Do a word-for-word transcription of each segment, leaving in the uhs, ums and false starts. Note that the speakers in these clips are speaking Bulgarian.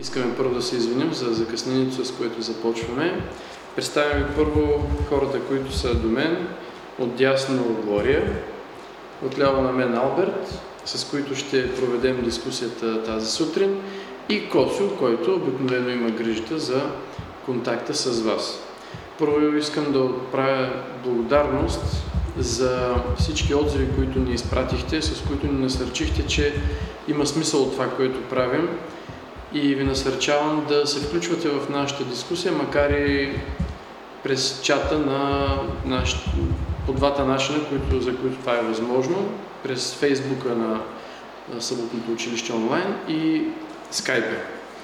Искаме първо да се извиним за закъснението, с което започваме. Представям ви първо хората, които са до мен. Отдясно Глория, отляво на мен Алберт, с които ще проведем дискусията тази сутрин, и Косо, който обикновено има грижата за контакта с вас. Първо искам да отправя благодарност за всички отзиви, които ни изпратихте, с които ни насърчихте, че има смисъл от това, което правим, и ви насърчавам да се включвате в нашата дискусия, макар и през чата на наш... по двата начина, които, за които това е възможно, през Фейсбука на Съботното училище онлайн и Скайпе.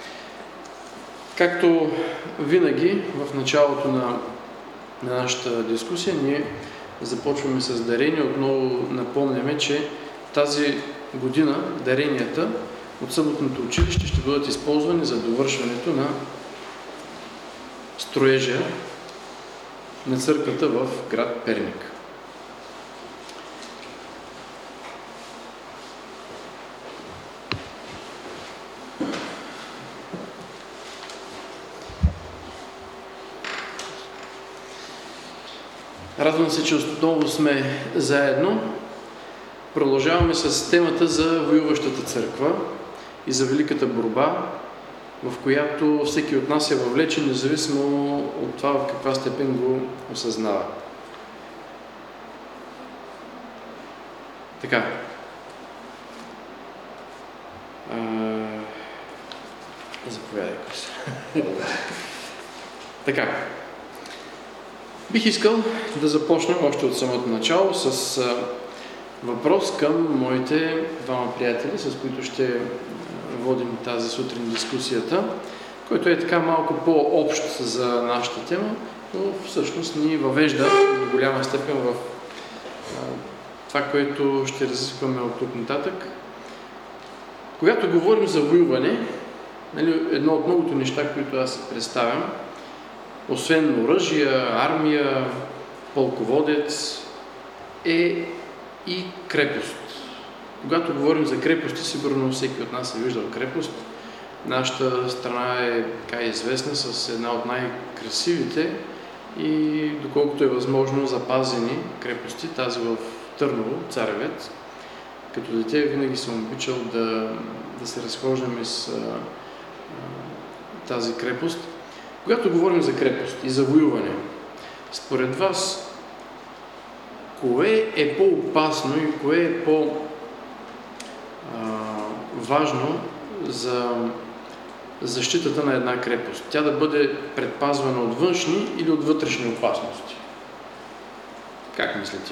Както винаги в началото на, на нашата дискусия ние започваме с дарения. Отново напомняме, че тази година даренията от Съботното училище ще бъдат използвани за довършването на строежа на църквата в град Перник. Радвам се, че отново сме заедно. Продължаваме с темата за воюващата църква и за великата борба, в която всеки от нас е въвлечен, независимо от това в каква степен го осъзнава. Така. А... Заповядай, Косо. Така. Бих искал да започнем още от самото начало с а, въпрос към моите двама приятели, с които ще водим тази сутрин дискусията, който е така малко по-общ за нашата тема, но всъщност ни въвежда до голяма степен в а, това, което ще разискваме от тук нататък. Когато говорим за воюване, нали, едно от многото неща, които аз се представям, освен оръжия, армия, пълководец, е и крепост. Когато говорим за крепости, сигурно всеки от нас е виждал крепост. Нашата страна е така известна с една от най-красивите и, доколкото е възможно, запазени крепости, тази в Търново, Царевец. Като дете винаги съм обичал да, да се разхождаме с а, а, тази крепост. Когато говорим за крепост и за воюване, според вас, кое е по-опасно и кое е по-важно за защитата на една крепост? Тя да бъде предпазвана от външни или от вътрешни опасности? Как мислите?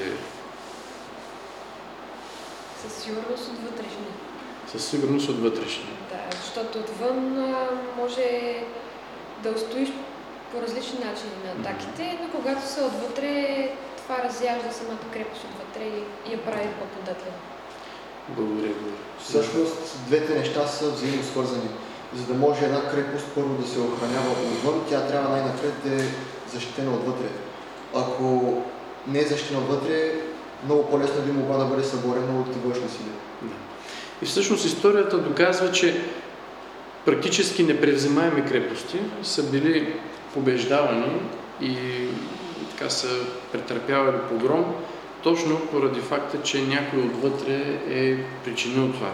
Със сигурност от вътрешни. Със сигурност от вътрешни. Да, защото отвън може да устоиш по различни начини на атаките, но когато са отвътре, това разяжда самата крепост отвътре и я прави по-податлива. Благодаря. Всъщност, двете неща са взаимно свързани. За да може една крепост първо да се охранява отвън, тя трябва най-напред да е защитена отвътре. Ако не е защитена отвътре, много по-лесно би могла да бъде съборена от външни сили. Да. И всъщност историята доказва, че практически непревзимаеми крепости са били побеждавани и така са претърпявали погром, точно поради факта, че някой отвътре е причинил това.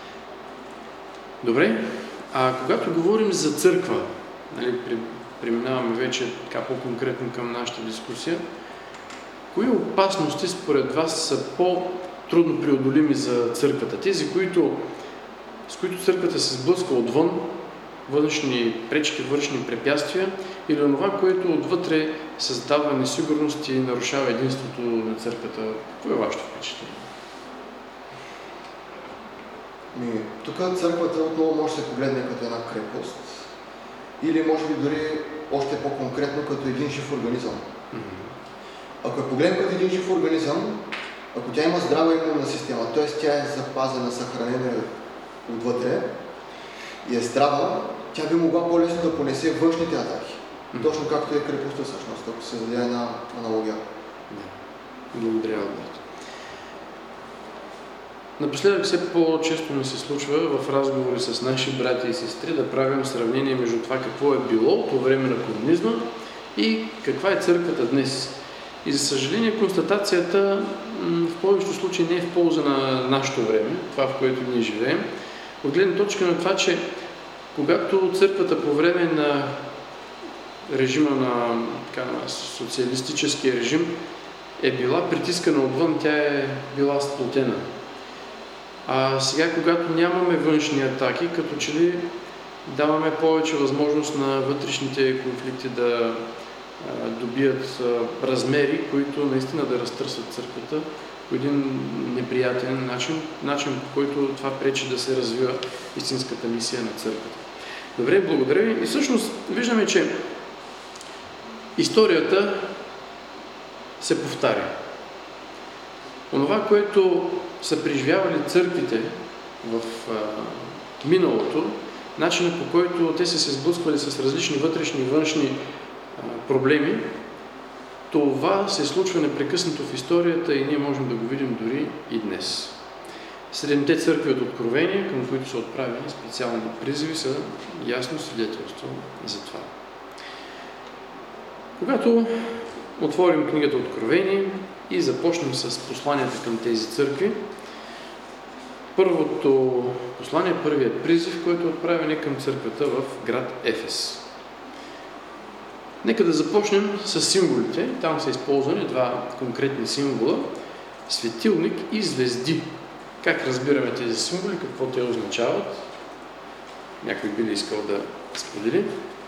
Добре, а когато говорим за църква, нали, преминаваме вече така по-конкретно към нашата дискусия, кои опасности според вас са по-трудно преодолими за църквата? Тези, които, с които църквата се сблъска отвън, външни пречки, външни препятствия, или това, което отвътре създава несигурност и нарушава единството на църквата? Какво е вашето впечатление? Тук църквата отново може да се погледне като една крепост, или може би дори още по-конкретно като един жив организъм. Mm-hmm. Ако я погледнем като един жив организъм, ако тя има здрава имунна система, т.е. тя е запазена, съхранена отвътре и е здрава, тя би могла по-лесно да понесе външните атаки. Mm-hmm. Точно както е крепостта всъщност, ако се даде една аналогия. Да. Благодаря, Алберт. Напоследък все по-често ни се случва в разговори с наши брати и сестри да правим сравнение между това какво е било по време на комунизма и каква е църквата днес. И за съжаление констатацията в повечето случаи не е в полза на нашето време, това в което ние живеем, от гледна точка на това, че когато църквата по време на режима на, така, на социалистическия режим е била притискана отвън, тя е била сплотена. А сега, когато нямаме външни атаки, като че ли даваме повече възможност на вътрешните конфликти да а, добият а, размери, които наистина да разтърсват църквата по един неприятен начин, начин по който това пречи да се развива истинската мисия на църквата. Добре, благодаря ви. И всъщност виждаме, че историята се повтаря. Онова, което са преживявали църквите в а, миналото, начинът по който те са се сблъсквали с различни вътрешни и външни а, проблеми, това се случва непрекъснато в историята и ние можем да го видим дори и днес. Седемте църкви от Откровение, към които са отправени специални призиви, са ясно свидетелство за това. Когато отворим книгата Откровение и започнем с посланията към тези църкви, първото послание, първият призив, който е отправен е към църквата в град Ефес. Нека да започнем с символите. Там са използвани два конкретни символа – светилник и звезди. Как разбираме тези символи, какво те означават? Някой би ли искал да сподели?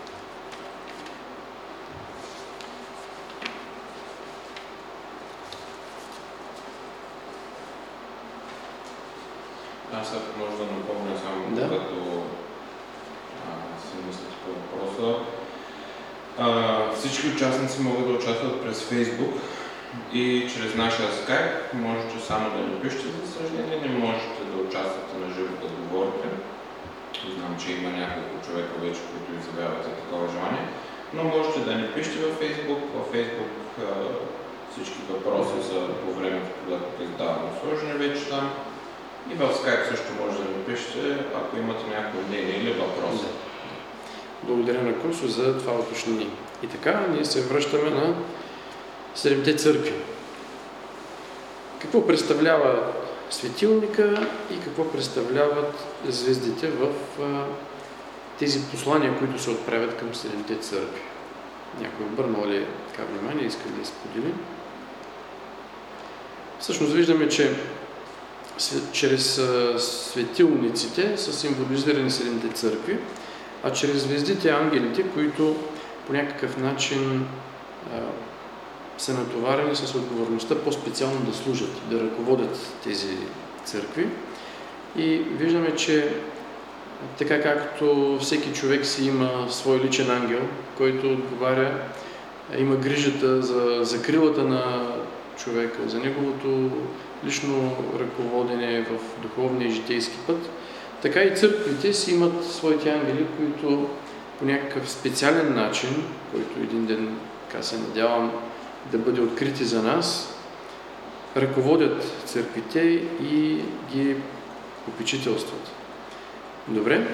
Аз ако може да напомня само, да. когато а, си мислите по въпроса. А, всички участници могат да участват през Facebook и чрез нашия Skype. Можете само да ни пишете, за съжаление, не можете да участвате на живо да говорите. Знам, че има няколко човека вече, които изявявате такова желание, но можете да ни пишете във Facebook. Във Facebook а, всички въпроси за по времето, когато те издаваме сложени вече там. И в Skype също може да ми пишете, ако имате някакво мнение или въпрос. Да. Благодаря на Косо за това уточнение. И така, ние се връщаме на седемте църкви. Какво представлява светилника и какво представляват звездите в а, тези послания, които се отправят към седемте църкви? Някой обърнал ли така внимание, иска да сподели? Всъщност виждаме, че чрез светилниците са символизирани седемте църкви, а чрез звездите ангелите, които по някакъв начин а, са натоварени с отговорността по-специално да служат, да ръководят тези църкви. И виждаме, че така както всеки човек си има свой личен ангел, който отговаря, има грижата за закрилата на човека, за неговото лично ръководене в духовния и житейски път, така и църквите си имат своите ангели, които по някакъв специален начин, който един ден, така се надявам, да бъде открити за нас, ръководят църквите и ги попечителстват. Добре?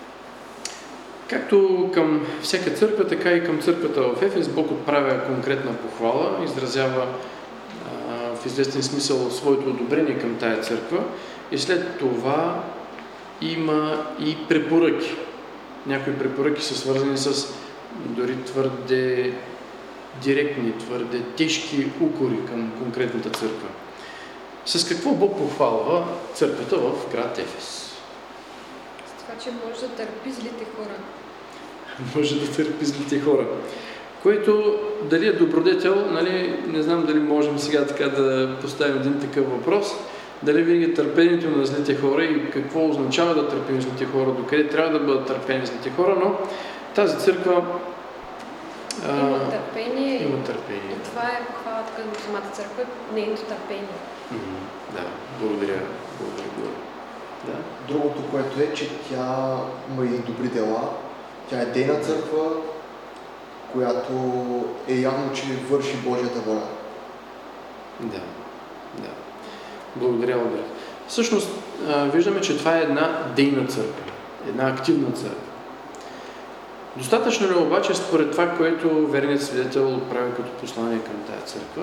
Както към всяка църква, така и към църквата в Ефес Бог отправя конкретна похвала, изразява а, в известен смисъл своето одобрение към тая църква и след това има и препоръки. Някои препоръки са свързани с дори твърде директни, твърде тежки укори към конкретната църква. С какво Бог похвалва църквата в град Ефес? С това, че може да търпи злите хора. Може да търпи злите хора. Което дали е добродетел, нали, не знам дали можем сега така да поставим един такъв въпрос. Дали винаги търпението на злите хора и какво означава да търпим злите хора, докъде трябва да бъдат търпени злите хора, но тази църква а, има търпение. Има търпение. И това е похвалата към самата църква, нейното търпение. Mm-hmm. Да, благодаря. Благодаря. Да. Другото, което е, че тя има и добри дела. Тя е дейна църква, която е явно, че върши Божията воля. Да, да. Благодаря, Лабрат. Всъщност, виждаме, че това е една дейна църква, една активна църква. Достатъчно ли обаче, според това, което верният свидетел отправи като послание към тая църква,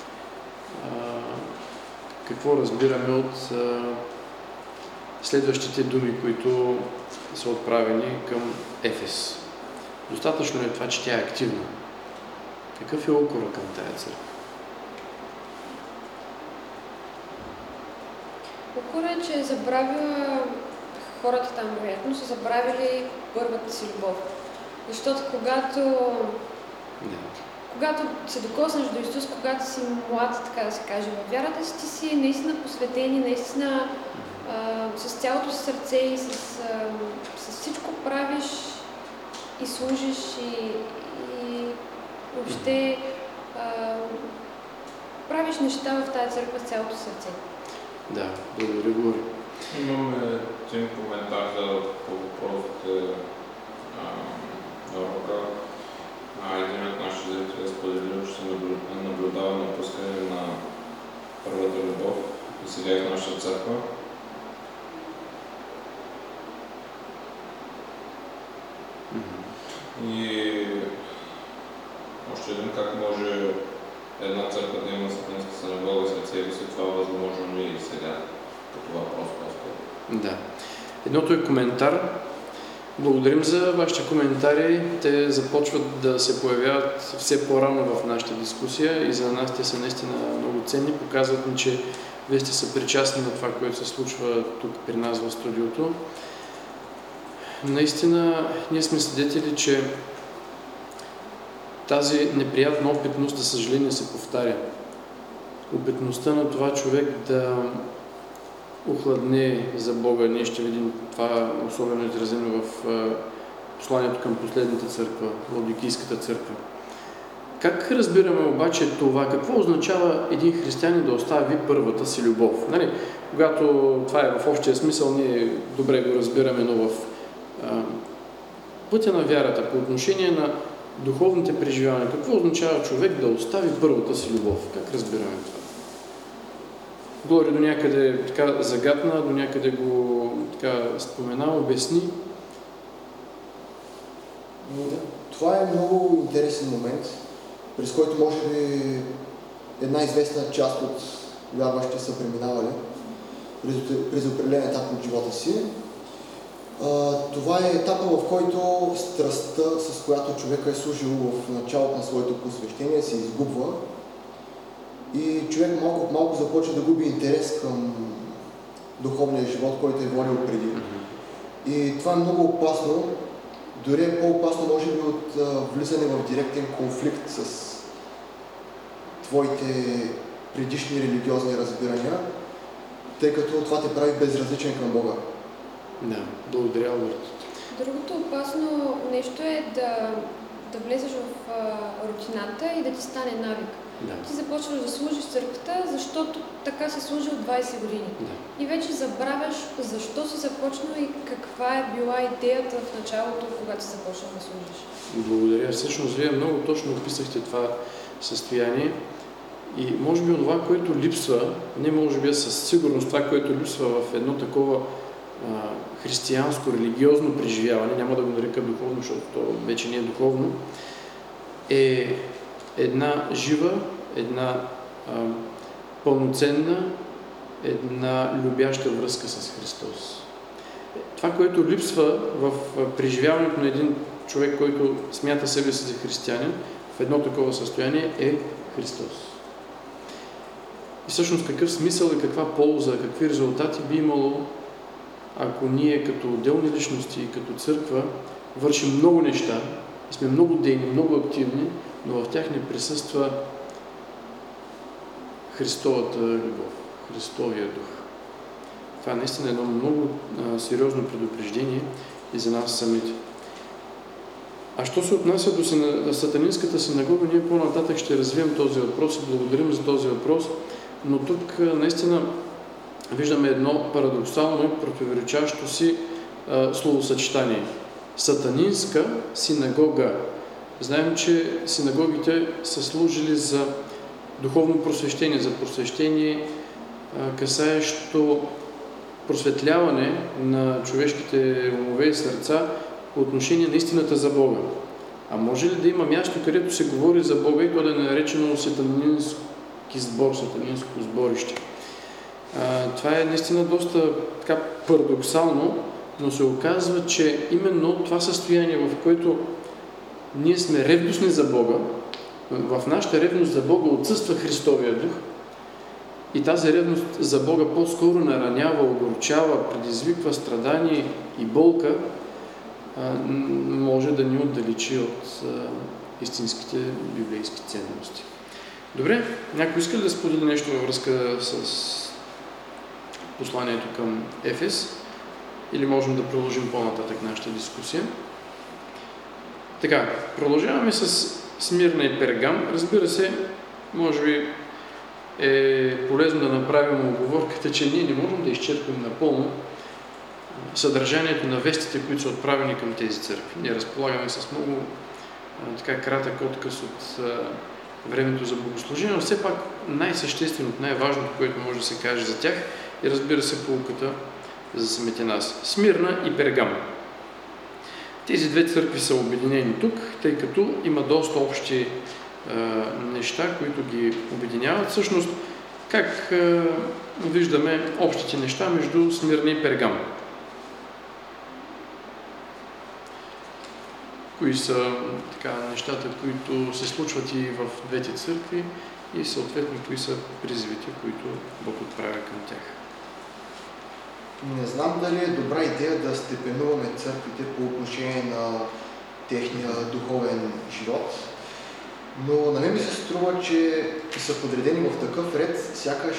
какво разбираме от следващите думи, които са отправени към Ефес? Достатъчно ли е това, че тя е активна? Какъв е укора към тая църква? Укора е, че е забравила, хората там вероятно са забравили първата си любов. Защото когато, Yeah. когато се докоснеш до Исус, когато си млад, така да се каже, във вярата си, ти си наистина посветени, наистина а, с цялото си сърце и с, а, с всичко правиш и служиш и, и въобще а, правиш неща в тази църква с цялото сърце. Да, благодаря, Гори. Имаме един коментар за по въпросите на урока. Един от нашите зрители е споделил, че се наблюдава напускане на първата любов и сега в нашата църква. Mm-hmm. И още един, как може една църква да има сатанинска синагога след себе си, това възможно ли и сега, като въпрос просто? Да. Едното е коментар. Благодарим за вашите коментари. Те започват да се появяват все по-рано в нашата дискусия и за нас те са наистина много ценни. Показват ни, че вие сте съпричастни на това, което се случва тук при нас в студиото. Наистина, ние сме свидетели, че тази неприятна опитност, за съжаление, се повтаря. Опитността на това човек да охладне за Бога. Ние ще видим това особено изразено в посланието към последната църква, Лаодикийската църква. Как разбираме обаче това? Какво означава един християнин да остави първата си любов? Нали? Когато това е в общия смисъл, ние добре го разбираме, но в а, пътя на вярата, по отношение на духовните преживявания, какво означава човек да остави първата си любов? Как разбираме това? Гори до някъде така загатна, до някъде го така спомена, обясни. Това е много интересен момент, през който може би една известна част от вярващите са преминавали през, през определен етап от живота си. А, това е етапа, в който страстта, с която човека е служил в началото на своето посвещение, се изгубва и човек малко от малко започва да губи интерес към духовния живот, който е водил преди. И това е много опасно, дори е по-опасно може би от а, влизане в директен конфликт с твоите предишни религиозни разбирания, тъй като това те прави безразличен към Бога. Да, благодаря, Алберт. Другото опасно нещо е да, да влезеш в а, рутината и да ти стане навик. Да. Ти започваш да служиш църквата, защото така си служил двайсет години. Да. И вече забравяш защо си започнал и каква е била идеята в началото, когато си започнал да служиш. Благодаря. Всъщност, вие много точно описахте това състояние и може би това, което липсва, не може би със сигурност това, което липсва в едно такова а, християнско, религиозно преживяване, няма да го нарека духовно, защото то вече не е духовно, е една жива, една а, пълноценна, една любяща връзка с Христос. Това, което липсва в преживяването на един човек, който смята себе си за християнин, в едно такова състояние е Христос. И всъщност какъв смисъл и каква полза, какви резултати би имало, ако ние като отделни личности и като църква вършим много неща, сме много дейни, много активни, но в тях не присъства Христовата любов, Христовия дух. Това е наистина едно много а, сериозно предупреждение и за нас самите. А що се отнася до сина, сатанинската синагога, ние по-нататък ще развием този въпрос и благодарим за този въпрос, но тук а, наистина виждаме едно парадоксално и противоречащо си а, словосъчетание. Сатанинска синагога. Знаем, че синагогите са служили за духовно просвещение, за просвещение, касаещо просветляване на човешките умове и сърца по отношение на истината за Бога. А може ли да има място, където се говори за Бога и то да е наречено сатанински сбор, сатанинско сборище? А, това е наистина доста така парадоксално, но се оказва, че именно това състояние, в което ние сме ревностни за Бога, в нашата ревност за Бога отсъства Христовия дух и тази ревност за Бога по-скоро наранява, огорчава, предизвиква страдание и болка, може да ни отдалечи от истинските библейски ценности. Добре, някой иска ли да сподели нещо във връзка с посланието към Ефес? Или можем да продължим по-нататък нашата дискусия? Така, продължаваме с Смирна и Пергам. Разбира се, може би е полезно да направим оговорката, че ние не можем да изчерпим напълно съдържанието на вестите, които са отправени към тези църкви. Ние разполагаме с много а, така кратък отказ от а, времето за богослужение, но все пак най-същественото, най-важното, което може да се каже за тях, и разбира се поуката за самите нас. Смирна и Пергам. Тези две църкви са обединени тук, тъй като има доста общи а, неща, които ги обединяват. Всъщност, как а, виждаме общите неща между Смирна и Пергам? Кои са така, нещата, които се случват и в двете църкви и съответно кои са призивите, които Бог отправя към тях? Не знам дали е добра идея да степенуваме църквите по отношение на техния духовен живот, но на мен ми се струва, че са подредени в такъв ред, сякаш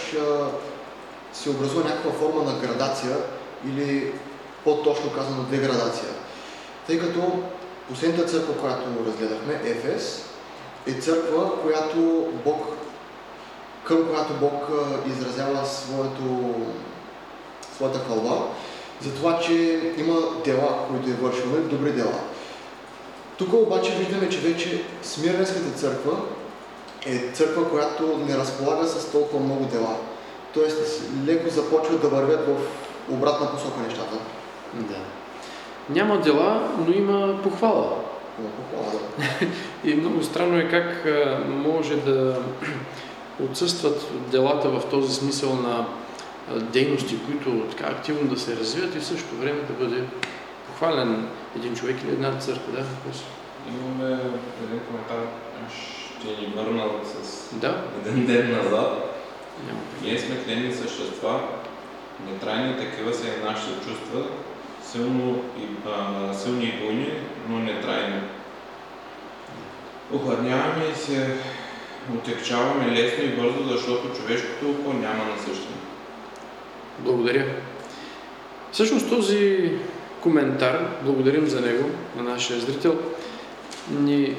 се образува някаква форма на градация или по-точно казано деградация. Тъй като последната църква, която разгледахме, Ефес, е църква, която Бог, към която Бог изразява своето своята хвалба, за това, че има дела, които е вършил, добри дела. Тук обаче виждаме, че вече Смирненската църква е църква, която не разполага с толкова много дела. Тоест, леко започват да вървят в обратна посока нещата. Да. Няма дела, но има похвала. Има похвала, да. И много странно е как може да отсъстват делата в този смисъл на дейности, които така активно да се развият и в същото време да бъде похвален един човек или една църква. Да? Имаме един коментар, ще ни върна с да? един ден назад. Няма. Ние сме тленни същества, нетрайни такива са и нашите чувства, силно и, а, силни и буйни, но нетрайни. Охладняваме и се отекчаваме лесно и бързо, защото човешкото око няма насъщане. Благодаря. Всъщност този коментар, благодарим за него, на нашия зрител, ни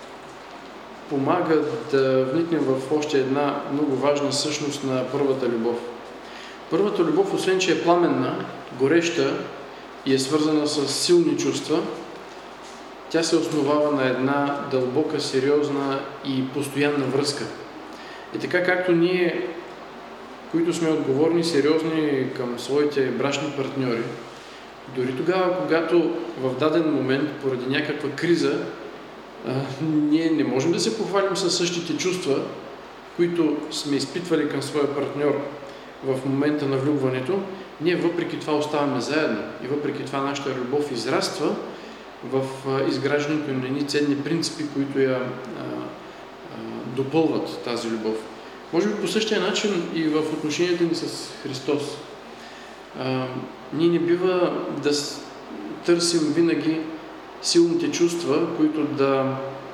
помага да вникнем в още една много важна същност на първата любов. Първата любов, освен че е пламенна, гореща и е свързана с силни чувства, тя се основава на една дълбока, сериозна и постоянна връзка. И така както ние, които сме отговорни, сериозни към своите брачни партньори, дори тогава, когато в даден момент, поради някаква криза, а, ние не можем да се похвалим със същите чувства, които сме изпитвали към своя партньор в момента на влюбването, ние въпреки това оставаме заедно и въпреки това нашата любов израства в изграждането на едни ценни принципи, които я а, а, допълват тази любов. Може би по същия начин и в отношенията ни с Христос. А, ние не бива да търсим винаги силните чувства, които да а,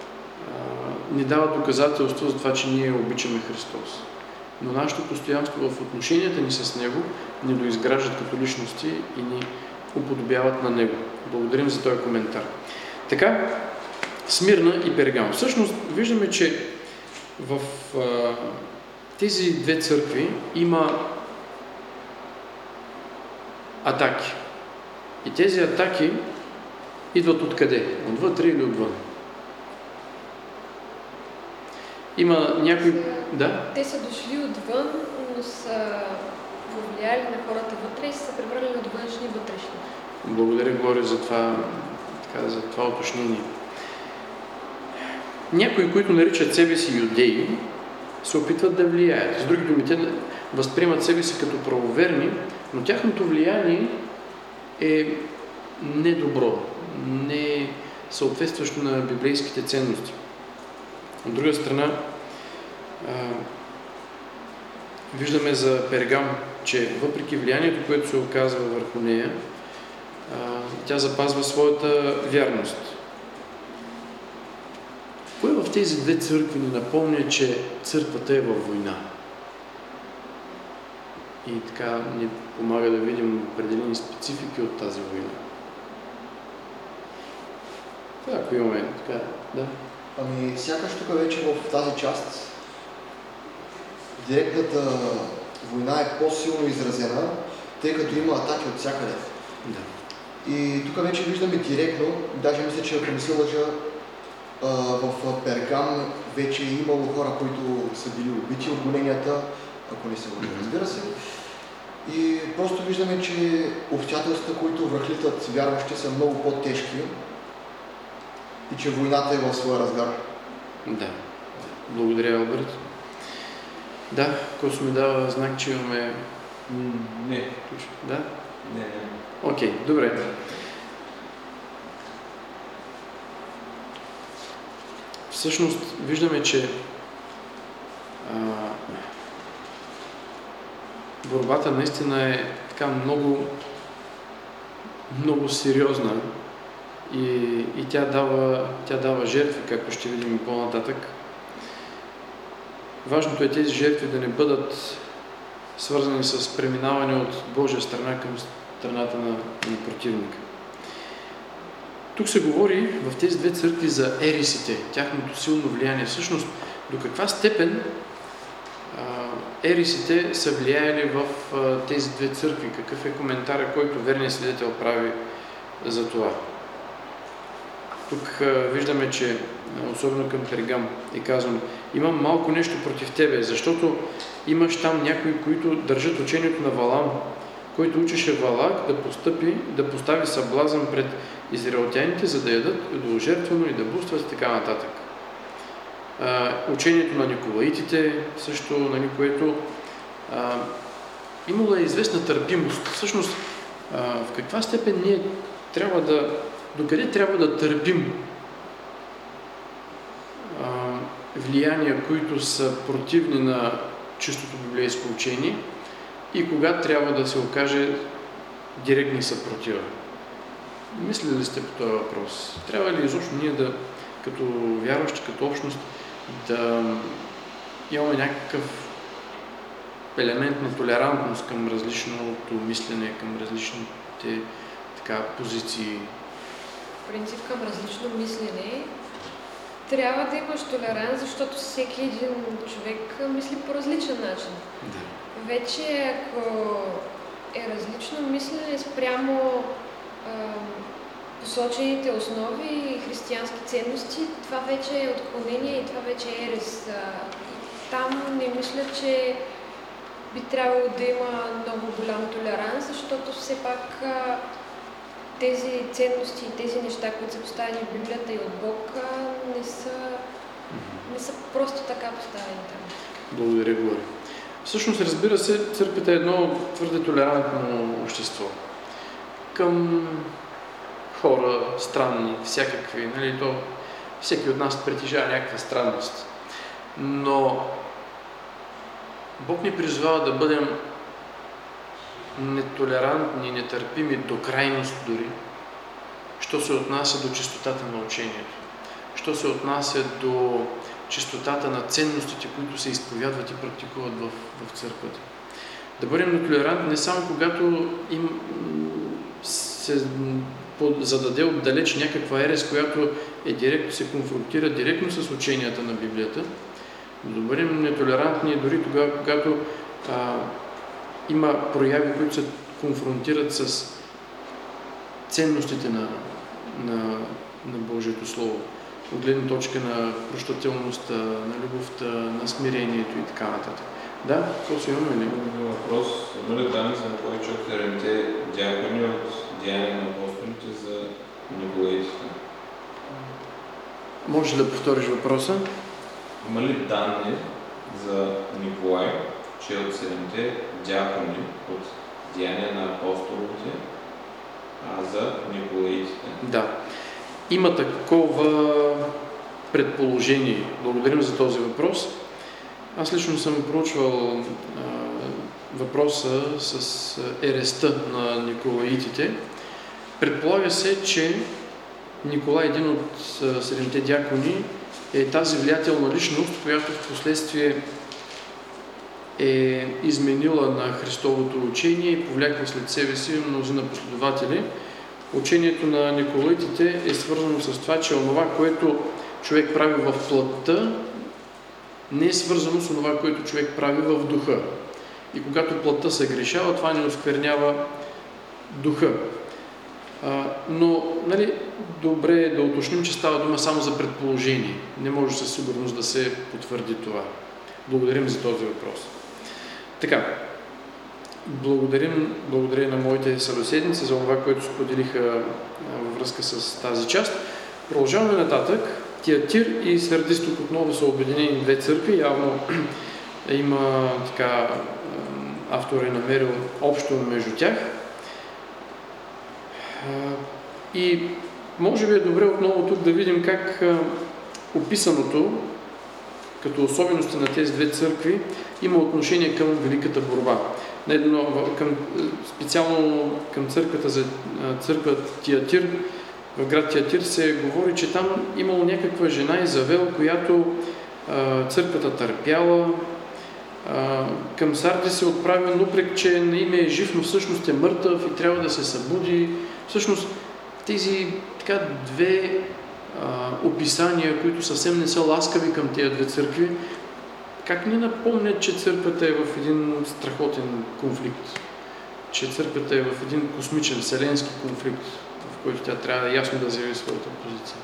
ни дават доказателство за това, че ние обичаме Христос. Но нашето постоянство в отношенията ни с Него ни доизграждат като личности и ни уподобяват на Него. Благодарим за този коментар. Така, Смирна и Пергам. Всъщност виждаме, че в а, тези две църкви има атаки. И тези атаки идват откъде? Отвътре или отвън? Има някои... Да? Те са дошли отвън, но са повлияли на хората вътре и са се превърнали от външни и вътрешни. Благодаря, Глория, за това, така, за това уточнение. Някои, които наричат себе си юдеи, се опитват да влияят. С други думи, те възприемат себе си като правоверни, но тяхното влияние е недобро, не съответстващо на библейските ценности. От друга страна, виждаме за Пергам, че въпреки влиянието, което се оказва върху нея, тя запазва своята вярност. Кое в тези две църкви ни напомня, че църквата е във война? И така ни помага да видим определени специфики от тази война. Това, ако имаме така, да. Ами, сякаш тук вече в тази част директната война е по-силно изразена, тъй като има атаки от всякъде. Да. И тук вече виждаме директно, даже мисля, че ако не се лъжа, в Пергам вече е имало хора, които са били убити от гоненията, ако не се лъжа, разбира се. И просто виждаме, че обстоятелствата, които връхлитат вярващи, са много по-тежки и че войната е в своя разгар. Да. Благодаря, Алберт. Да, Косо ми дава знак, че имаме... Не. Да? Не, не. Окей, добре. Всъщност, виждаме, че а, борбата наистина е така много, много сериозна и, и тя дава, тя дава жертви, както ще видим и по-нататък. Важното е тези жертви да не бъдат свързани с преминаване от Божия страна към страната на, на противника. Тук се говори в тези две църкви за ересите, тяхното силно влияние. Всъщност, до каква степен а, ересите са влияли в а, тези две църкви? Какъв е коментарът, който верният свидетел прави за това? Тук а, виждаме, че особено към Пергам е казано: имам малко нещо против тебе, защото имаш там някои, които държат учението на Валам, който учеше Валак да постъпи, да постави съблазън пред израелтяните, за да ядат идоложертвено и да бустват и така нататък. А, учението на николаитите, също, на което а, имало е известна търпимост. Всъщност, а, в каква степен ние трябва да, докъде трябва да търпим а, влияния, които са противни на чистото библейско учение, и кога трябва да се окаже директна съпротива? Мислили ли сте по този въпрос? Трябва ли изобщо ние да, като вярващи, като общност, да имаме някакъв елемент на толерантност към различното мислене, към различните така, позиции? В принцип към различно мислене трябва да имаш толеранс, защото всеки един човек мисли по различен начин. Да. Вече ако е различно мислене спрямо а, посочените основи и християнски ценности, това вече е отклонение и това вече е ерес. Там не мисля, че би трябвало да има много голям толеранс, защото все пак а, тези ценности и тези неща, които са поставени в Библията и от Бог, не са, не са просто така поставени там. Благодаря, Глория. Всъщност, разбира се, църквата е едно твърде толерантно общество. Към хора странни, всякакви, нали, то всеки от нас притежава някаква странност. Но Бог ни призвава да бъдем нетолерантни, нетърпими до крайност дори, що се отнася до чистотата на учението, що се отнася до чистотата на ценностите, които се изповядват и практикуват в, в църквата. Да бъдем нетолерантни не само когато им се зададе отдалеч някаква ерес, която е директно, се конфронтира директно с ученията на Библията, но да бъдем нетолерантни дори тогава, когато а, има прояви, които се конфронтират с ценностите на, на, на Божието Слово, от гледна точка на прощателността, на любовта, на смирението и така нататък. Да, какво си имаме ли? Имам въпрос. Има ли данни за повече от седемте дякони от Деяния на апостолите за Николаитите? Може да повториш въпроса? Има ли данни за Николай, че от седемте дякони от Деяния на апостолите, а за Николаитите? Да. Има такова предположение. Благодарим за този въпрос. Аз лично съм проучвал а, въпроса с ереста на Николаитите. Предполага се, че Николай, един от седемте дякони, е тази влиятелна личност, която в последствие е изменила на Христовото учение и повлякла след себе си мнозина последователи. Учението на Николаитите е свързано с това, че онова, което човек прави в плътта, не е свързано с това, което човек прави в духа. И когато плътта се грешава, това не осквернява духа. А, но, нали, добре е да уточним, че става дума само за предположение. Не може със сигурност да се потвърди това. Благодарим за този въпрос. Така, благодарим, благодаря на моите събеседници за това, което споделиха във връзка с тази част. Продължаваме нататък. Тиатир и Свердисток отново са обединени две църкви. Явно има така, автор е намерил общо между тях. И може би е добре отново тук да видим как описаното като особености на тези две църкви има отношение към Великата борба. Към, специално към църквата за църква Тиатир, в град Тиатир се говори, че там имало някаква жена Изавел, която а, църквата търпяла. А, към Сарди се отправя упрек, че на име е жив, но всъщност е мъртъв и трябва да се събуди. Всъщност тези така две а, описания, които съвсем не са ласкави към тези две църкви, как ни напомнят, че църквата е в един страхотен конфликт, че църквата е в един космичен, вселенски конфликт, в който тя трябва ясно да заяви своята позиция.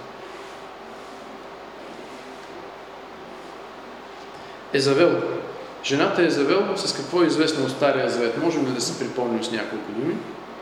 Езавел. Жената Езавел с какво е известна от Стария Завет? Можем ли да се припомним с няколко думи?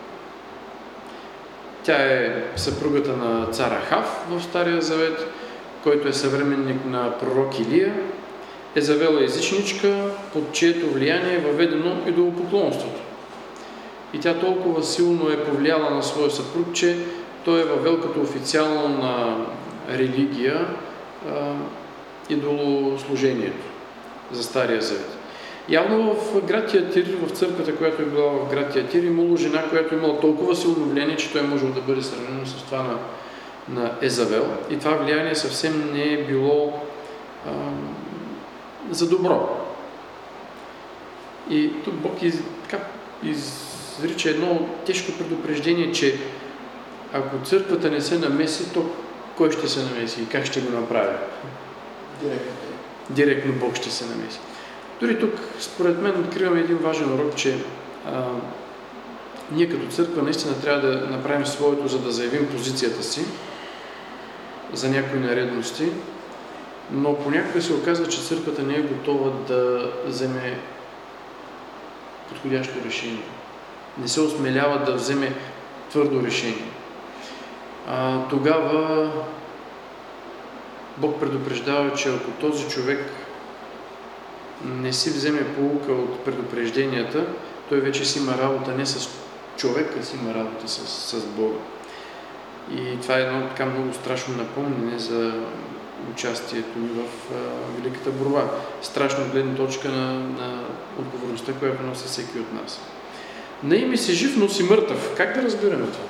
Тя е съпругата на цар Ахав в Стария Завет, който е съвременник на пророк Илия. Езавел е езичничка, под чието влияние е въведено идолопоклонството. И тя толкова силно е повлияла на своя съпруг, че той е въвел като официална религия а, идолослужението за Стария Завет. Явно в град Тиатир, в църквата, която е била в град Тиатир, имало жена, която е имала толкова силно влияние, че той можел да бъде сравнено с това на, на Езавел. И това влияние съвсем не е било а, за добро. И тук Бог из, така, изрича едно тежко предупреждение, че ако църквата не се намеси, то кой ще се намеси и как ще го направи? Директно. Директно Бог ще се намеси. Дори тук, според мен, откриваме един важен урок, че а, ние като църква наистина трябва да направим своето, за да заявим позицията си за някои нередности, но понякога се оказва, че църквата не е готова да вземе подходящо решение. Не се осмелява да вземе твърдо решение. А, тогава Бог предупреждава, че ако този човек не си вземе поука от предупрежденията, той вече си има работа не с човека, а си има работа с, с Бога. И това е едно така много страшно напомнене за участието ни в а, Великата борба. Страшно гледна точка на, на отговорността, която носи всеки от нас. На име си жив, но си мъртъв. Как да разбираме това?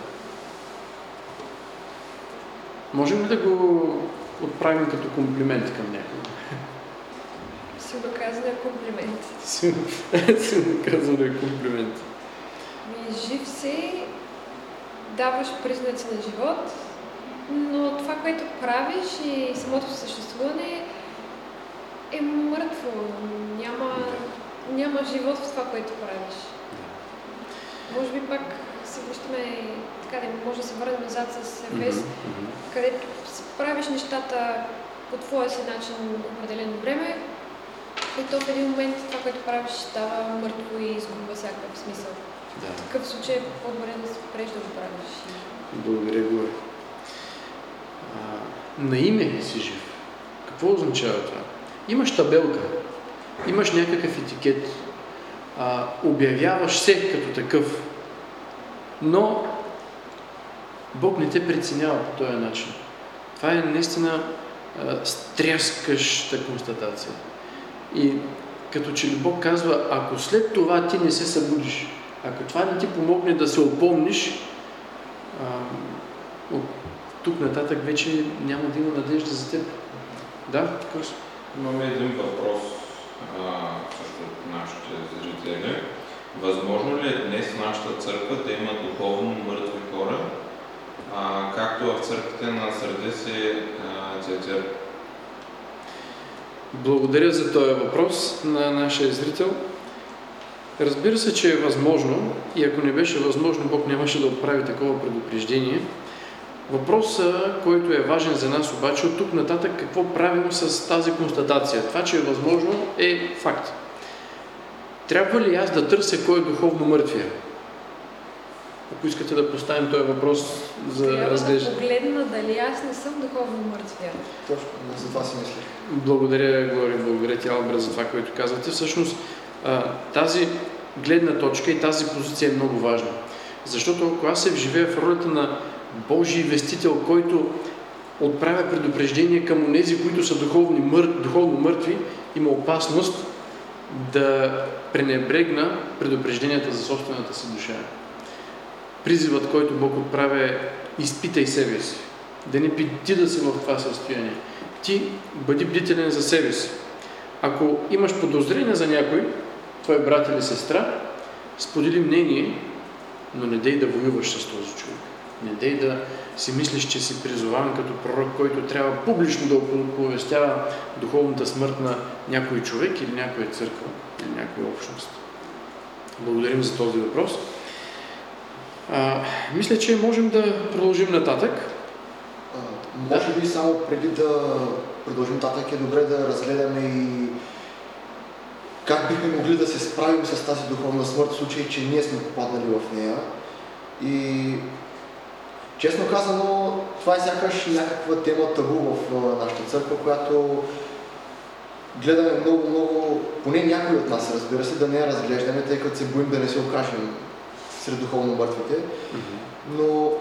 Можем ли да го отправим като комплимент към някого? Силно казано е комплимент. Силно казано е комплимент. Ми жив си, даваш признаци на живот, но това, което правиш и самото съществуване е мъртво. Няма, няма живот в това, което правиш. Може би пак се връщаме, така да може да се върнем назад с Ефес, mm-hmm. където правиш нещата по твоя си начин определено време И то в един момент това, което правиш, става мъртво и изгубва всякакъв смисъл. Да. В такъв случай е по-добре да спреш да го правиш. Благодаря, Гори. На име си жив. Какво означава това? Имаш табелка, имаш някакъв етикет, а, обявяваш се като такъв, но Бог не те преценява по този начин. Това е наистина а, стряскаща констатация. И като че ли Бог казва, ако след това ти не се събудиш, ако това не ти помогне да се опомниш, а, от тук нататък вече няма да има надежда за теб. Да, Кръс? Имаме един въпрос а, също от нашите зрители. Възможно ли е днес в нашата църква да има духовно мъртви хора, а, както в църквите на Сърде си Цецер? Благодаря за този въпрос на нашия зрител. Разбира се, че е възможно и ако не беше възможно, Бог нямаше да отправи такова предупреждение. Въпросът, който е важен за нас обаче, от тук нататък какво правим с тази констатация? Това, че е възможно, е факт. Трябва ли аз да търся кой е духовно мъртвия? Ако искате да поставим този въпрос за разглеждане. Трябва да погледна дали аз не съм духовно мъртвия. Точно, за това си мислих. Благодаря, Глори, благодаря ти, Албра, за това, което казвате. Всъщност, тази гледна точка и тази позиция е много важна. Защото ако аз се вживея в ролята на Божий вестител, който отправя предупреждение към онези, които са духовни, мър... духовно мъртви, има опасност да пренебрегна предупрежденията за собствената си душа. Призивът, който Бог отправя е: изпитай себе си. Да не би ти да си в това състояние. Ти бъди бдителен за себе си. Ако имаш подозрение за някой, твой брат или сестра, сподели мнение, но не дей да воюваш с този човек. Не дей да си мислиш, че си призован като пророк, който трябва публично да оповестява духовната смърт на някой човек или някоя църква, или някоя общност. Благодарим за този въпрос. А, мисля, че можем да продължим нататък. А, може би само преди да продължим нататък е добре да разгледаме и как бихме могли да се справим с тази духовна смърт в случай, че ние сме попаднали в нея. И честно казано, това е сякаш някаква тема табу в нашата църква, която гледаме много-много, поне някои от нас, разбира се, да не я разглеждаме, тъй като се боим да не се окажем сред духовно мъртвите. Но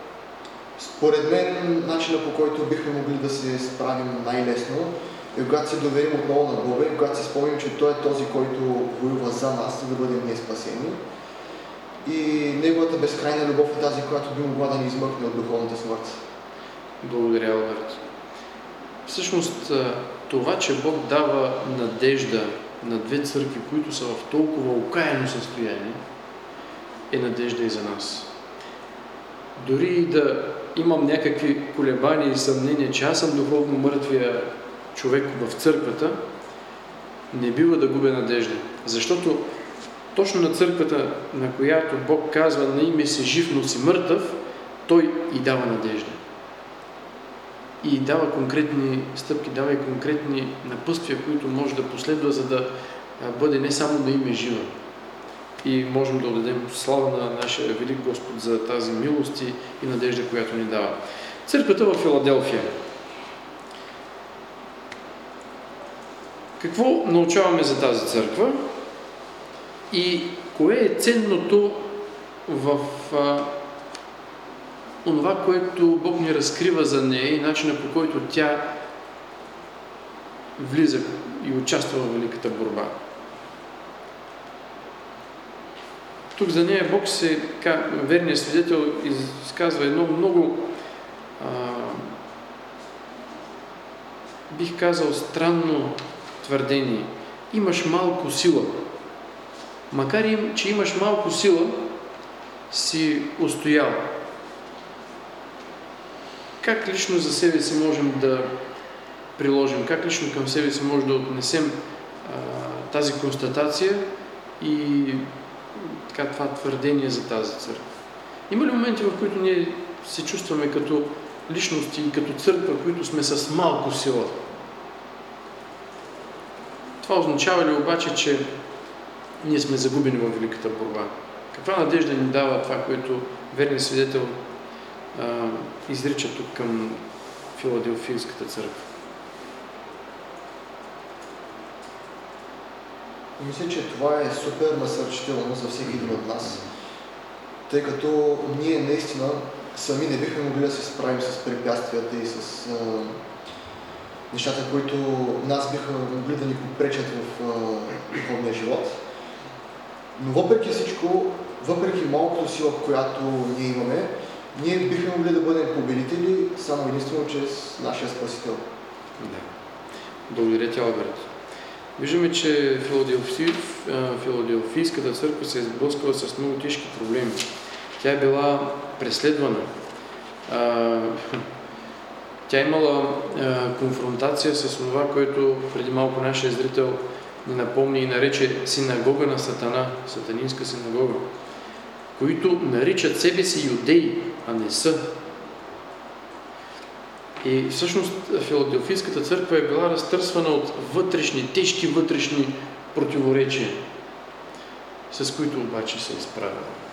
според мен начинът, по който бихме могли да се справим най-лесно, е когато се доверим отново на Бога и когато се спомним, че Той е този, който воюва за нас, за да бъдем ние спасени. И Неговата безкрайна любов е тази, която би могла да ни измъкне от духовната смърт. Благодаря, Алберт. Всъщност, това, че Бог дава надежда на две църкви, които са в толкова окаяно състояние, е надежда и за нас. Дори и да имам някакви колебания и съмнения, че аз съм духовно мъртвия човек в църквата, не бива да губя надежда. Защото точно на църквата, на която Бог казва на име си жив, но си мъртъв, Той и дава надежда. И дава конкретни стъпки, дава и конкретни напътствия, които може да последва, за да бъде не само на име жива. И можем да отдадем слава на нашия велик Господ за тази милост и надежда, която ни дава. Църквата в Филаделфия. Какво научаваме за тази църква и кое е ценното в а, онова, което Бог ни разкрива за нея и начина, по който тя влиза и участва в великата борба. Тук за нея Бог се, така, верният свидетел изказва едно много, а, бих казал, странно твърдение. Имаш малко сила. Макар и, че имаш малко сила, си устоял. Как лично за себе си можем да приложим, как лично към себе си може да отнесем а, тази констатация и така, това твърдение за тази църква? Има ли моменти, в които ние се чувстваме като личности и като църква, които сме с малко сила? Това означава ли обаче, че ние сме загубени във великата борба? Каква надежда ни дава това, което верният свидетел а, изрича тук към Филаделфийската църква? Мисля, че това е супер насърчително за всеки един от нас, тъй като ние наистина сами не бихме могли да се справим с препятствията и с а, нещата, които нас биха могли да ни попречат в духовния живот. Но въпреки всичко, въпреки малкото сила, която ние имаме, ние бихме могли да бъдем победители само единствено чрез нашия Спасител. Да. Благодаря ти, Алберт. Виждаме, че Филаделфи... Филаделфийската църква се е сблъскала с много тежки проблеми. Тя е била преследвана. Тя е имала конфронтация с това, което преди малко нашия зрител ни напомни и нарече синагога на Сатана, сатанинска синагога, които наричат себе си юдеи, а не са. И всъщност Филаделфийската църква е била разтърсвана от вътрешни, тежки вътрешни противоречия, с които обаче се изправя.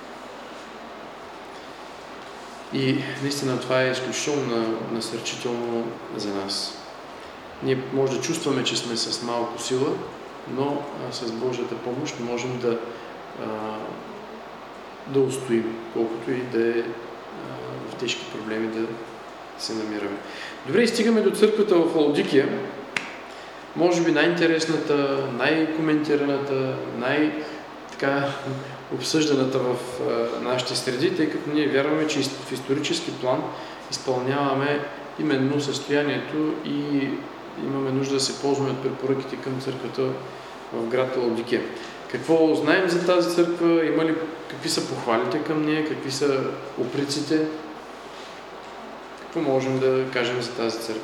И наистина това е изключително насърчително за нас. Ние може да чувстваме, че сме с малко сила, но а, с Божията помощ можем да, а, да устоим, колкото и да е а, в тежки проблеми да се намираме. Добре, и стигаме до църквата в Лаодикия. Може би най-интересната, най-коментираната, най-обсъжданата в а, нашите среди, тъй като ние вярваме, че в исторически план изпълняваме именно състоянието и имаме нужда да се ползваме от препоръките към църквата в град Лаодикия. Какво знаем за тази църква? Има ли, какви са похвалите към нея? Какви са упреците? Какво можем да кажем за тази църква?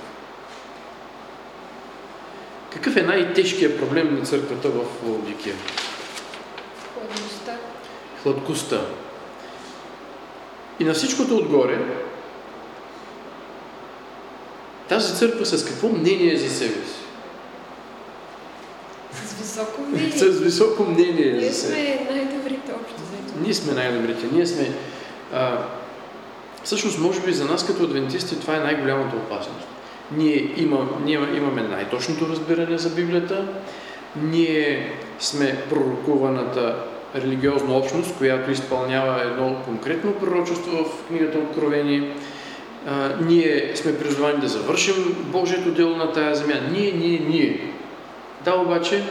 Какъв е най-тежкият проблем на църквата в Лаодикия? Хладността. Хладкостта. И на всичкото отгоре, тази църква с какво мнение е за себе си? С високо мнение. С високо мнение Ние за себе си. сме най-добрите общо заето. Ние сме най-добрите. Ние сме... А, всъщност, може би за нас като адвентисти това е най-голямата опасност. Ние, има, ние имаме най-точното разбиране за Библията. Ние сме пророкуваната религиозна общност, която изпълнява едно конкретно пророчество в книгата Откровение. А, ние сме призвани да завършим Божието дело на тая земя. Ние, ние, ние. Да, обаче,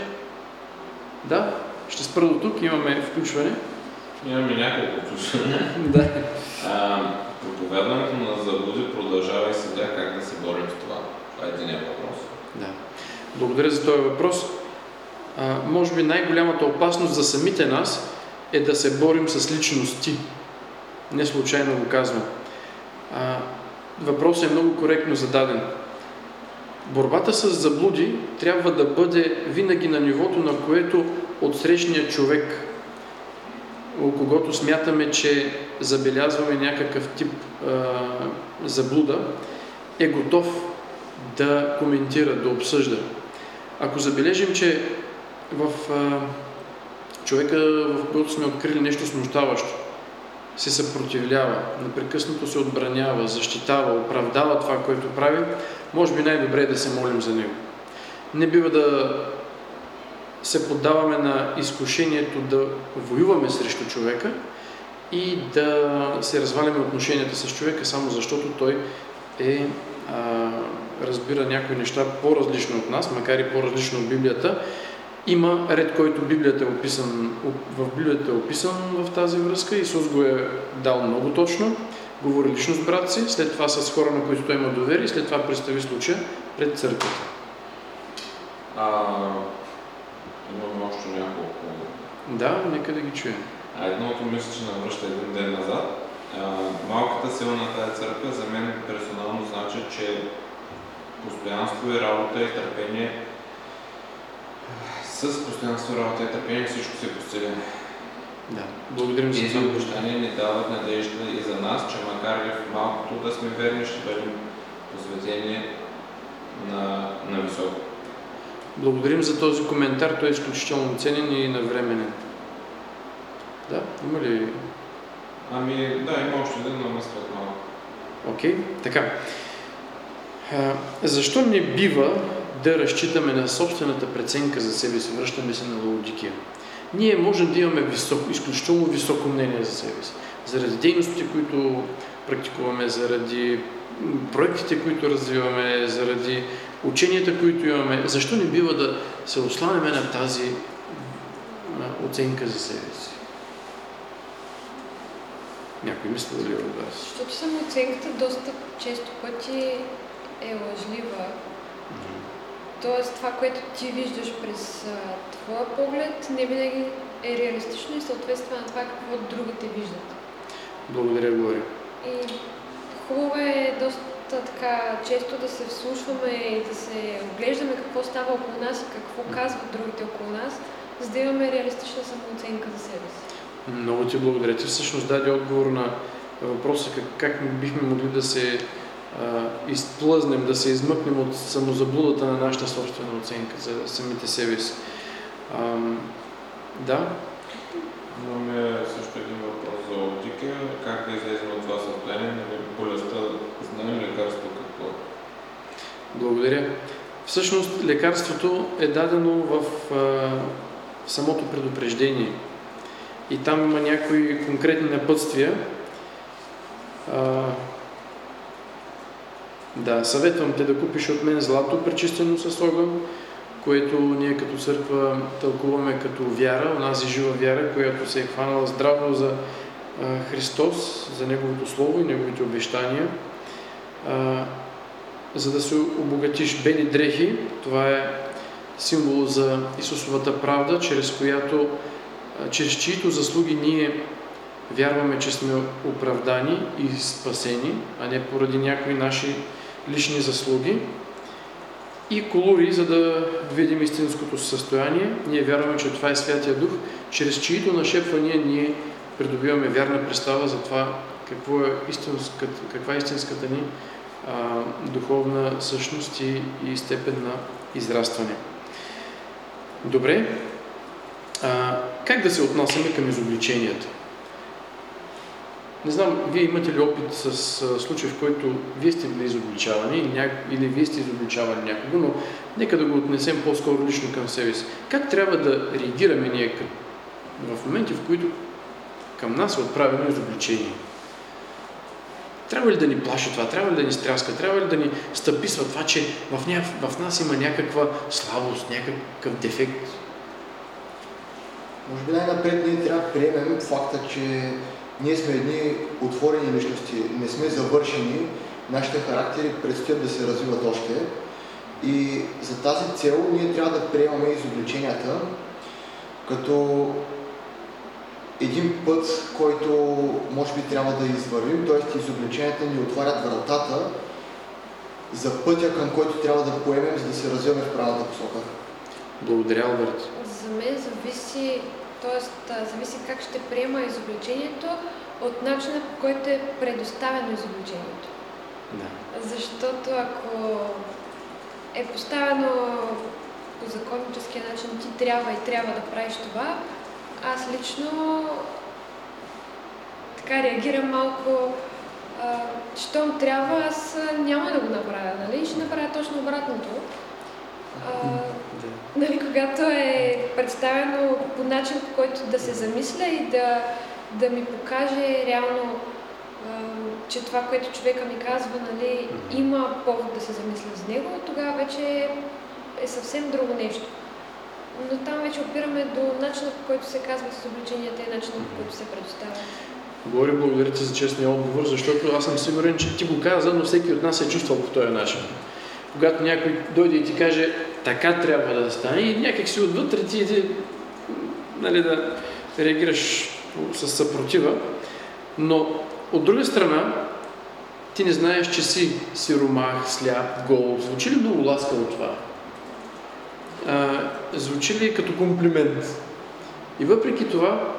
да, ще спра до тук, имаме включване. Имаме няколко включвания. Да. А, проповядването на заблуди продължава и сега как да се борим с това. Това е един въпрос. Да. Благодаря за този въпрос. А, може би най-голямата опасност за самите нас е да се борим с личности. Не случайно го казвам. А, въпросът е много коректно зададен. Борбата с заблуди трябва да бъде винаги на нивото, на което отсрещният човек, у когото смятаме, че забелязваме някакъв тип а, заблуда, е готов да коментира, да обсъжда. Ако забележим, че в а, човека, в който сме открили нещо смущаващо, се съпротивлява, непрекъснато се отбранява, защитава, оправдава това, което прави, може би най-добре е да се молим за него. Не бива да се поддаваме на изкушението да воюваме срещу човека и да се разваляме отношенията с човека, само защото той е, а, разбира някои неща по-различно от нас, макар и по-различно от Библията. Има ред, който Библията е описан, в Библията е описан в тази връзка. Исус го е дал много точно. Говори лично с брат си, след това с хора, на които той има доверие, и след това представи случая пред църквата. А, имаме още няколко. Да, нека да ги чуем. А едното мисля, че навръща един ден назад. А, малката сила на тази църква за мен персонално значи, че постоянство и работа и търпение, с постоянство, работа и търпение всичко се постига. Да, благодарим за Тези това. обещания ни дават надежда и за нас, че макар и в малкото да сме верни, ще бъдем посветени на, на високо. Благодарим за този коментар, той е изключително ценен и навременен. Да, има ли? Ами да, има още един, но ме след малко. Окей, така. А, защо не бива да разчитаме на собствената преценка за себе си? Връщаме се на Лаодикия. Ние можем да имаме високо, изключително високо мнение за себе си. Заради дейностите, които практикуваме, заради проектите, които развиваме, заради ученията, които имаме. Защо не бива да се осланяме на тази оценка за себе си? Някой мисля да ли от вас? Защото самооценката доста често пъти е лъжлива. Mm-hmm. Тоест това, което ти виждаш през а, твоя поглед, не винаги е реалистично и съответства на това, какво другите виждат. Благодаря, Глория. И хубаво е доста така често да се вслушваме и да се оглеждаме какво става около нас и какво казват другите около нас, за да имаме реалистична самооценка за себе си. Много ти благодаря. Ти всъщност даде отговор на въпроса как, как бихме могли да се а, изплъзнем, да се измъкнем от самозаблудата на нашата собствена оценка за самите себе си. А, да. Имаме също един въпрос за Лаодикия. Как да излезем от това състояние? Нали, болестта, знаем лекарство какво е? Благодаря. Всъщност лекарството е дадено в а, самото предупреждение. И там има някои конкретни напътствия. А, да, съветвам те да купиш от мен злато, пречистено с огън, което ние като църква тълкуваме като вяра, онази жива вяра, която се е хванала здраво за а, Христос, за Неговото Слово и Неговите обещания. А, за да се обогатиш бели дрехи, това е символ за Исусовата правда, чрез която чрез чиито заслуги ние вярваме, че сме оправдани и спасени, а не поради някои наши лични заслуги. И колори, за да видим истинското състояние. Ние вярваме, че това е Святия Дух, чрез чиито нашепвания ние придобиваме вярна представа за това какво е истинската, каква е истинската ни а, духовна същност и, и степен на израстване. Добре. А, как да се отнасяме към изобличенията? Не знам, вие имате ли опит с а, случай, в който вие сте били изобличавани или, ня... или вие сте изобличавали някого, но нека да го отнесем по-скоро лично към себе си. Как трябва да реагираме ние към... в моменти, в които към нас е отправено изобличение? Трябва ли да ни плаши това? Трябва ли да ни стряска? Трябва ли да ни стъписва това, че в, ня... в нас има някаква слабост, някакъв дефект? Може би най-напред ние трябва да приемем факта, че ние сме едни отворени личности, не сме завършени, нашите характери предстоят да се развиват още и за тази цел ние трябва да приемаме изобличенията като един път, който може би трябва да извървим, т.е. изобличенията ни отварят вратата за пътя, към който трябва да поемем, за да се развиваме в правилната посока. Благодаря, Алберт. За мен зависи, т.е. зависи как ще приема изобличението от начина, по който е предоставено изобличението. Да. Защото ако е поставено по законническия начин, ти трябва и трябва да правиш това, аз лично така реагирам малко, а, щом трябва, аз няма да го направя, нали? Ще направя точно обратното. А, нали, когато е представено по начин, по който да се замисля и да, да ми покаже реално, а, че това, което човека ми казва, нали, има повод да се замисля за него, тогава вече е съвсем друго нещо. Но там вече опираме до начина, по който се казват изобличенията и начина, по който се предоставят. Говори, благодаря ти за честния отговор, защото аз съм сигурен, че ти го каза, но всеки от нас се е чувствал по този начин. Когато някой дойде и ти каже, така трябва да стане, и някак си отвътре ти иде, нали, да реагираш с съпротива, но от друга страна ти не знаеш, че си сиромах, сляп, гол. Звучи ли много ласкаво това? А, звучи ли като комплимент? И въпреки това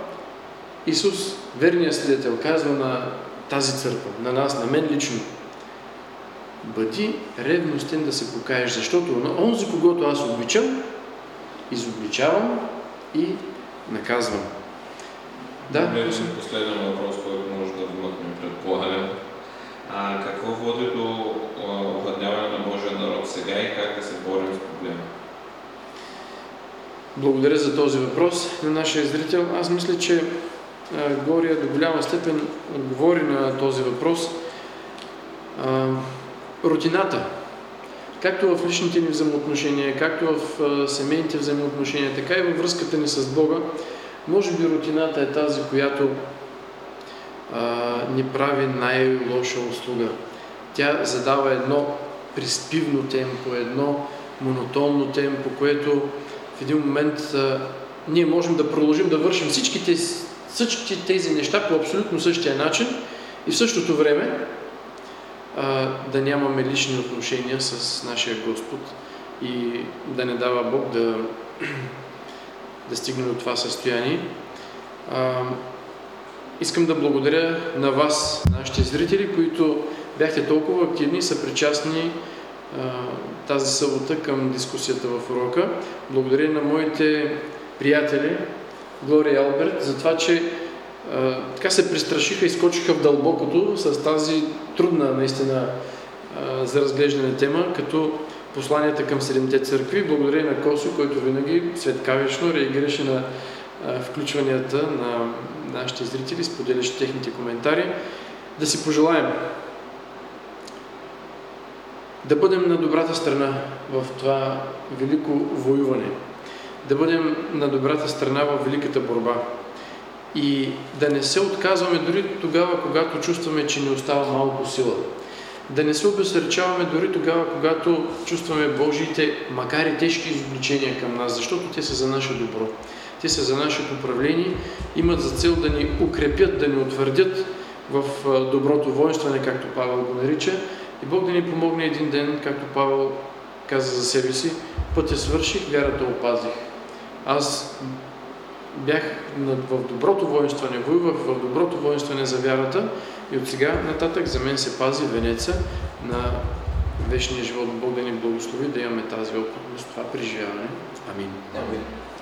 Исус, верният свидетел, казва на тази църква, на нас, на мен лично: бъди ревностен да се покаеш, защото на онзи, когото аз обичам, изобличавам и наказвам. Да, Един последен въпрос, който може да вмъкнем, предполагам. А какво води до огладняване на Божия народ сега и как да се борим с проблема? Благодаря за този въпрос на нашия зрител. Аз мисля, че Гория до голяма степен отговори на този въпрос. А, рутината. Както в личните ни взаимоотношения, както в а, семейните взаимоотношения, така и във връзката ни с Бога, може би рутината е тази, която а, ни прави най-лоша услуга. Тя задава едно приспивно темпо, едно монотонно темпо, което в един момент а, ние можем да продължим да вършим всички тези, всички тези неща по абсолютно същия начин и в същото време а, да нямаме лични отношения с нашия Господ и да не дава Бог да, да стигне до това състояние. А, искам да благодаря на вас, нашите зрители, които бяхте толкова активни и са причастни тази събота към дискусията в урока. Благодаря на моите приятели Глория и Алберт за това, че а, така се престрашиха и скочиха в дълбокото с тази трудна наистина а, за разглеждане тема, като посланията към седемте църкви. Благодаря на Косо, който винаги светкавично реагираше на а, включванията на нашите зрители, споделящи техните коментари. Да си пожелаем да бъдем на добрата страна в това велико воюване, да бъдем на добрата страна в великата борба и да не се отказваме дори тогава, когато чувстваме, че ни остава малко сила. Да не се обезсърчаваме дори тогава, когато чувстваме Божиите, макар и тежки изобличения към нас, защото те са за наше добро. Те са за нашето управление, имат за цел да ни укрепят, да ни утвърдят в доброто воинстване, както Павел го нарича, и Бог да ни помогне един ден, както Павел каза за себе си, пътя свърших, вярата опазих. Аз бях в доброто воинстване, воювах в доброто воинстване за вярата и от сега нататък за мен се пази венеца на вечния живот. Бог да ни благослови да имаме тази опитност, това преживяване. Амин. Амин.